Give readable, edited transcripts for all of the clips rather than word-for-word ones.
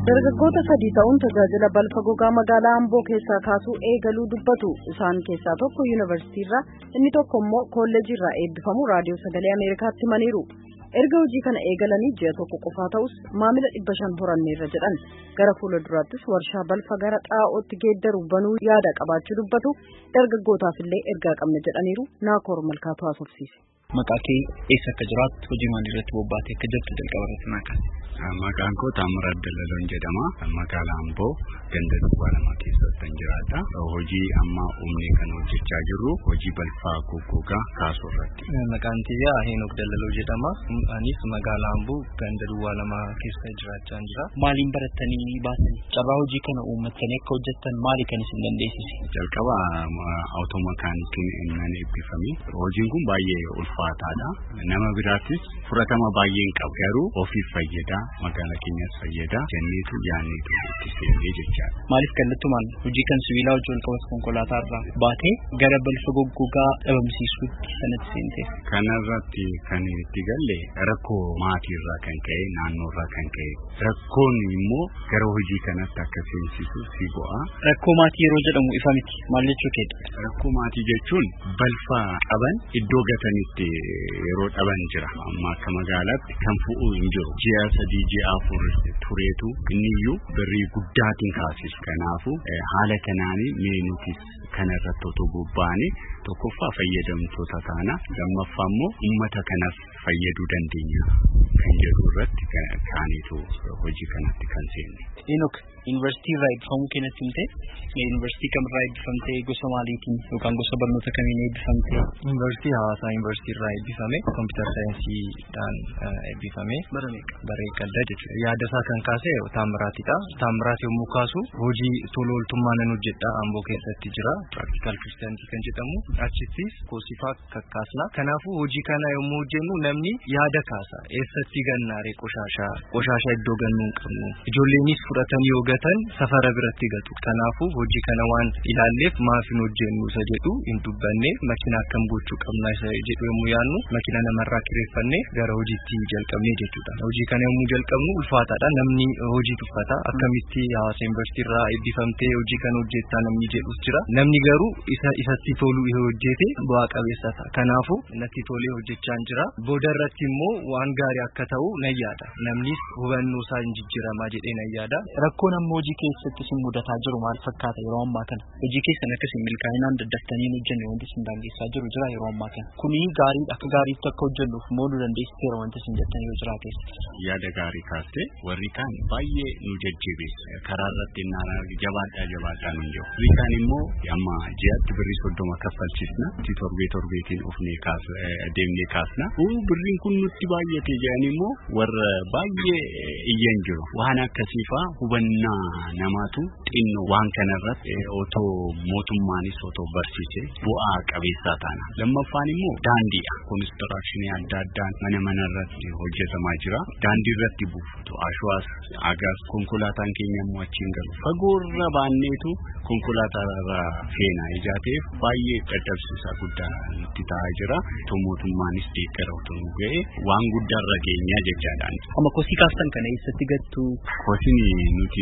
Dargaggoota sadii ta'uun tajaajila balfa gogaa magaalaa Amboo keessaa kaasuu eegaluu dubbatu. Isaan keessaa tokko yuunivarsiitiirraa, inni tokko immoo kolleejjiirraa eebbifamu raadiyoo sagalee Ameerikaatti himaniiru. Erga hojii kana eegalanii ji'a tokko qofaa ta'us maamila 500 horanneerra jedhan. Gara fuula duraattis warshaa balfa gara xaa'ootti geeddaru banuu yaada qabaachuu dubbatu. Dargaggootaaf illee ergaa qabna jedhaniiru. Naakoor Malkaatu haasofsiise. Maqaa kee eessa akka jiraattu hojii maalii irratti bobbaatee akka jirtu jalqaba irratti naaqas. Maqaan koo Taamiraat Dallaloon jedhama. Magaalaa Amboo ganda duwwaa lama keessatti jiraadha. Hojii amma uumnee kan hojjechaa jirru hojii balfaa goggogaa kaasuu irratti. Maqaan kiyyaa Heenok Dallaloo jedhama. Anis magaalaa Amboo ganda duwwaa lama keessa jiraachaa jira. Maaliin barattanii baatanii? Carraa hojii kana uummattanii akka hojjettan maali kan isin dandeessise? Jalqaba awutoomakaanikiin innaan eebbifame. Hojiin kun baay'ee ulfaataadha. Nama biraattis fudhatama baay'een qabu. Garuu ofiif fayyada. Magaalaa keenyas fayyada. Jenneetu yaanneetu itti seennee jechaadha. Maaliif kallattumaan hojii kan sibiilaa hojii wal qabatu konkolaataa irraa baatee gara balfa goggogaa dhabamsiisuutti sanatti seente? Kanarratti kan itti galle rakkoo maatiirraa kan ka'e, naannoorraa kan ka'e. Rakkoon immoo gara hojii kanatti akka seensisu si bu'a. Rakkoo maatii yeroo jedhamu ifa miti. Maal jechuu keedha? Rakkoo maatii jechuun balfa qaban iddoo gatanitti yeroo dhaban jira. Amma akka magaalaatti kan fu'uu hin jiru. Ji'a 3 ji'a 4 tureetu inniyyuu birrii guddaatiin kaasisu. Kanaafuu haala kanaanii mee nutis kanarratti otoo bobba'anii tokkoffaa fayyadamtoota taana, lammaffaa immoo uummata kanaaf fayyaduu dandeenya kan jedhu irratti kaaniitu hojii kanatti kan seenne. Enook, yuunivarsiitii irraa eebbifamuu keenyatti himte, yuunivarsiitii kamirraa eebbifamte, gosa maaliitiin yookaan gosa barnoota kamiin eebbifamte? Yuunivarsiitii Hawaasaa yuunivarsiitii irraa eebbifame, kompiitara saayinsiidhaan eebbifame. Bara eegallee jechuudha. Yaada isaa kan kaase Taamiraatidha. Taamiraat yommuu kaasu hojii tola ooltummaa nan hojjedha. Amboo keessatti jira. Practical Christianity kan jedhamu. Achittis koosifaa kakkaasna. Kanaafuu hojii kana yommuu hojjennu namni yaada kaasa. Eessatti gannaaree qoshashaa iddoo gannuu hin qabnu. Ijoolleenis fudhatanii yoo gatan safara biratti gatu. Kanaafuu hojii kana waan ilaalleef maaf hin hojjennu isa jedhu hin dubbanne makina akkam gochuu qabna isa jedhu yommuu yaannu makina namarraa kireeffannee gara hojiitti jalqabnee jechuudha. Hojii kana yommuu jalqabnu ulfaataadha. Namni hojii tuffata. Akkamitti Hawaasa yuunivarsiitii irraa eebbifamtee hojii kana hojjettaa namni jedhus jira. Namni garuu isatti tolu hojjete bu'aa qabeessa ta'a. Kanaafuu natti tolee hojjechaa jira. Booda irratti immoo waan gaarii akka ta'u nan yaada. Namnis hubannoo isaa hin jijjiiramaa jedhee nan yaada. Rakkoon amma hojii keessatti isin mudataa jiru maal fakkaata yeroo ammaa kana? Hojii keessan akkasiin milkaa'inaan daddaftanii hojjenne wanti isin dandeessaa jiru jira yeroo ammaa kana. Kuni gaariidha. Akka gaariitti akka hojjennuuf moo nu dandeessiteera wanti isin jettan yoo jiraate? Yaada gaarii kaastee warri kaan baay'ee nu jajjabeessu. Karaa irratti jabaadhaa nu jiru. Warri kaan immoo amma ji'aatti birrii 30 kaffalchiisna. Torbeetiin ofnee deemnee kaasna. Birriin kun nutti baay'ate jedhanii immoo warra baay'ee iyyan jiru. Waan akkasiifaa hubannaa namaatu xinnoo waan kanarratti otoo mootummaanis otoo barsiise bu'aa qabeessaa taana. Lammaffaan immoo daandiidha. Konistirakshinii adda addaan manarratti hojjetamaa jira. Daandii irratti buufatu. Ashuwaas agaas konkolaataan keenya immoo achiin galu. Fagoorra baanneetu konkolaataa feenaa ijaateef baay'ee dadhabsiisaa guddaa nutti ta'aa jira. Mootummaanis deeggara otoo nu ga'e waan guddaarra geenyaa jechaadhaan. Amma kosii kaastan kana eessatti gattu? Kosiin nuti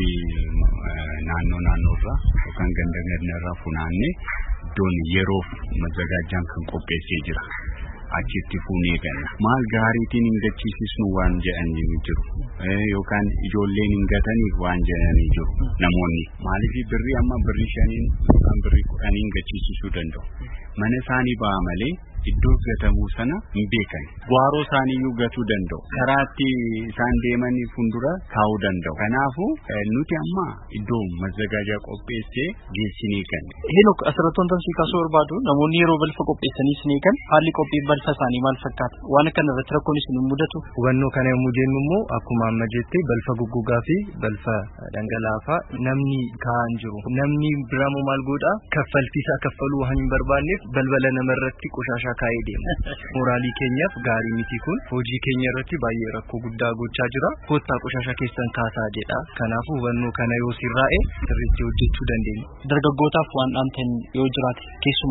naannoorraa yookaan gandarraa funaannee iddoon yeroof mazagaajaan kan qopheessee jira. Achitti fuunee ganna. Maal gaariitiin hin gachiisisnu waan jedhanii jiru. Yookaan ijoolleen hin gatanii waan jedhanii jiru. Namoonni maaliif birrii amma birrii 5 yookaan birrii 10 gachiisisuu danda'u. Mana isaanii ba'a malee iddoo gatamuu sana hin beekan. Waaroo isaaniiyyuu gatuu danda'u. Karaatti isaan deemanii fuuldura kaa'uu danda'u. Kanaafuu nuti amma iddoo mazagaajaa qopheessee geessinee kan. Heenok asirratti wantan si kaasuu barbaadu namoonni yeroo balfa qopheessanii isinii kan haalli qophii balfa isaanii maal fakkaata? Waan kana irratti rakkoon isin mudatu? Hubannoo kana yommuu jennu immoo akkuma amma jettee balfa goggogaa fi balfa dhangala'aa namni kaa'an jiru. Namni biraamoo maal godha? Kaffaltiisaa kaffaluu waan hin barbaanneef balbala namarratti qoshashaa kaa'ee deema. Moraalii keenyaaf gaarii miti kun. Hojii keenya irratti baay'ee rakkoo guddaa gochaa jira. Kottaa qoshashaa keessan kaasaa jedha. Kanaafuu hubannoo kana yoo sirraa'e sirriitti hojjechuu dandeenya. Dargaggootaaf waan dhaamtan yoo jiraate keessumaa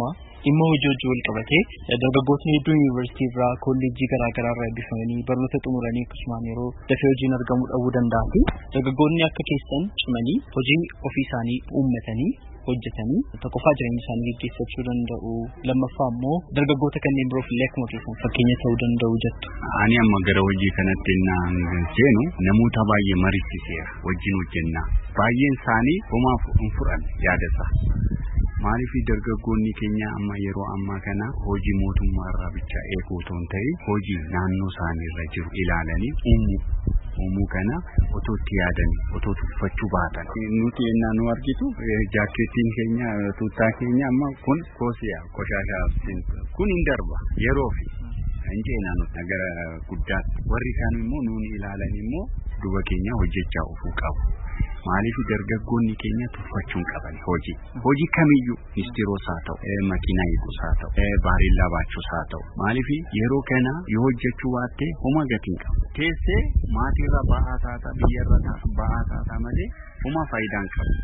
dhimma hojii wal qabatee dargaggoota hedduu yuunivarsiitii irraa kolleejjii garaagaraa irraa eebbifamanii barnoota xumuranii akkasumaan yeroo dafee hojiin argamuu dhabuu danda'a fi dargaggoonni akka keessan cimanii hojii ofii isaanii uummatanii hojjetanii tokkoffaa jireenya isaanii gaggeeffachuu danda'u lammaffaa immoo dargaggoota kanneen biroof illee akkuma keessan fakkeenya ta'uu danda'u jettu. Ani amma gara hojii kanatti naan seenu namoota baay'ee mariisiseera wajjin hojjennaa baay'een isaanii homaaf hin fudhanne yaadata. Maaliif dargaggoonni keenya amma yeroo ammaa kana hojii mootummaa irraa bicha eeguu otoo hin ta'in hojii naannoo isaanii irra jiru ilaalanii uumuu kana otoo itti yaadanii otoo tuffachuu baatan. Nuti ennaa nu argitu jaakeetiin keenya tuuttaa keenya amma kun koosiyaa qoshaashaa kun hin darba yeroo fi injeenaa nuti nagara guddaatti warri kaan immoo nuuni ilaalanii immoo duba keenya hojjechaa ofuu qabu. Maaliif dargaggoonni keenya tuffachuun qaban hojii kamiyyuu ministeeros haa ta'u makiinaa eeguus haa ta'u baarellaa baachuus haa ta'u maaliif yeroo kana yoo hojjechuu baatte homa gatiin qabu teessee maatiirra ba'aa taata biyyarra ba'aa taata malee homa faayidaan qabu.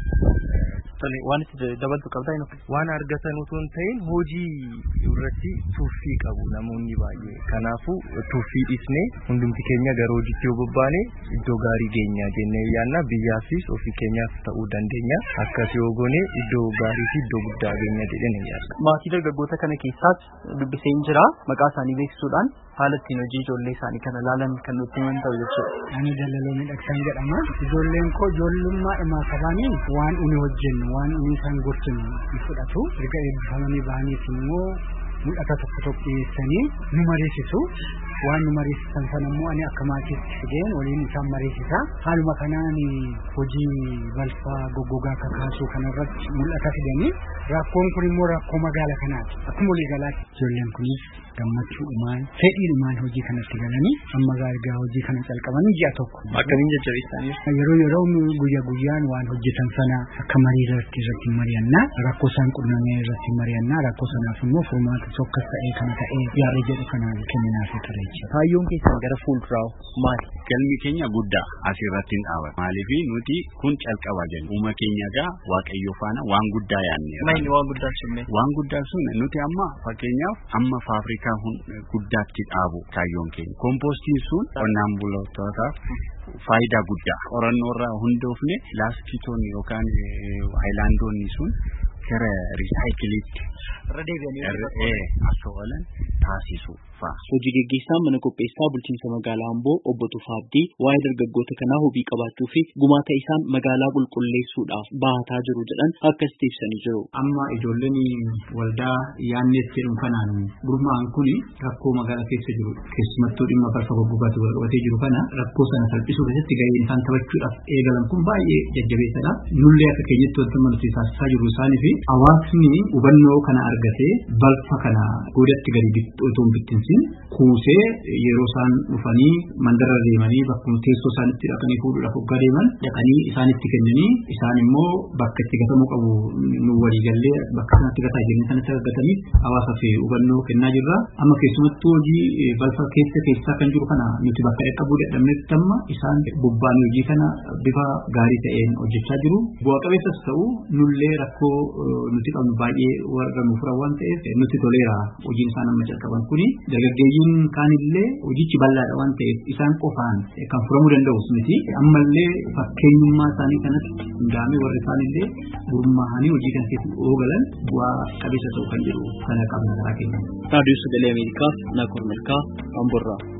Waan itti dabaltu qabdaa inni waan argatan utuu hin ta'in hojii irratti tuffii qabu namoonni baay'ee. Kanaafuu tuffii dhiisnee hundumti keenya gara hojiitti yoo bobbaane iddoo gaarii geenya jennee yaadna biyyaafis ofii keenyaaf ta'uu dandeenya akkas yoo goone iddoo gaarii fi iddoo guddaa geenya jedhanii yaadna. Maatii dargaggoota kana keessaas dubbisee hin jira maqaa isaanii beeksisuudhaan haala ittiin hojii ijoollee isaanii kana ilaalan kan nutti himan ta'u jechuudha. Ani Dalaloo Miidhagsaa jedhama. Ijoolleen koo ijoollummaa dhimma qabaanii waan inni hojjennu waan inni isaan gorsinu fudhatu erga eebbifamanii bahaniif immoo mul'ata tokko dhiyeessanii nu mariisisu. Waan nu mariisisan sana immoo ani akka maatiitti fideen waliin isaan mariisisa. Haaluma kanaan hojii balfaa goggogaa kakaasuu kanarratti mul'ata fidanii rakkoon kun immoo rakkoo magaala kanaati. Akkuma waliigalaatti ijoolleen kunis gammachuudhumaan fedhiidhumaan hojii kanatti galanii amma gargaa hojii kana calqabanii ji'a tokko. Akkamiin jajjabeessaniif? Yeroo guyyaan waan hojjetan sana akka marii irratti mari'annaa rakkoo isaan qunnamee irratti mari'annaa rakkoo sanaaf immoo furmaata tokko ta'ee kana ta'ee yaada jedhu kanaan kenninaafi ture. Kaayyoon keessan gara fuulduraa maali? Galmi keenya guddaa asirratti hin dhaabatu. Maaliif nuti kun calqaba jenna. Uuma keenya gaa Waaqayyo faana waan guddaa yaadneera. Maali waan guddaa sunne? Waan guddaa sun nuti amma fakkeenyaaf amma faafrikaa guddaatti dhaabu kaayyoon keenya. Kompoostiin sun qonnaan bultootaaf faayidaa guddaa. Qorannoorraa hundoofne laaskitoonni yookaan haayilaandoonni sun gara risaayikiliitti akka oolan taasisu. Hojii gaggeessaan mana qopheessaa bulchiinsa magaalaa Amboo obbo Tufaa Abdii waa'ee dargaggoota kanaa hubii qabaachuu fi gumaata isaan magaalaa qulqulleessuudhaaf bahataa jiru jedhan akkasitti ibsanii jiru. Amma ijoolleen waldaa yaannees jedhu kanaan gurmaa'an kuni rakkoo magaalaa keessa jiru keessumattuu dhimma balfa goggogaatiin wal qabatee jiru kana rakkoo sana salphisuu keessatti gaheen isaan taphachuudhaaf eegalan kun baay'ee jajjabeessadha. Nullee akka keenyatti wanti nuti taasisaa jiru isaanii fi hawaasni hubannoo kana argatee balfa kana godatti gadi otoo hin bittinsin kuusee yeroo isaan dhufanii mandara deemanii bakkuma teessoo isaanitti dhaqanii fuudhuudhaaf hoggaa deeman dhaqanii isaanitti kennanii isaan immoo bakka itti gatamuu qabu nu walii gallee bakka sanatti gataa jireenya sanatti argataniif hawaasaaf hubannoo kennaa jirra. Amma keessumattuu hojii balfa keessaa kan jiru kana nuti bakka dhaqqabuu dadhabnetti amma isaan bobba'anii hojii kana bifa gaarii ta'een hojjechaa jiru. Bu'aa qabeessas ta'u nullee rakkoo nuti qabnu baay'ee warra nu fura waan ta'eef nuti toleera hojiin isaan amma jalqaban kuni. Dargaggeeyyiin kaanillee hojichi bal'aadha waan ta'eef isaan qofaan kan furamuu danda'us miti. Ammallee fakkeenyummaa isaanii kanatti hundaa'anii warri isaanillee gurmaa'anii hojii kana keessatti oogalan bu'aa qabeessa ta'uu kan jedhu kana qabna karaa keenya. Raadiyoo Sagalee Ameerikaaf Naakoor Malkaa Amboorraa.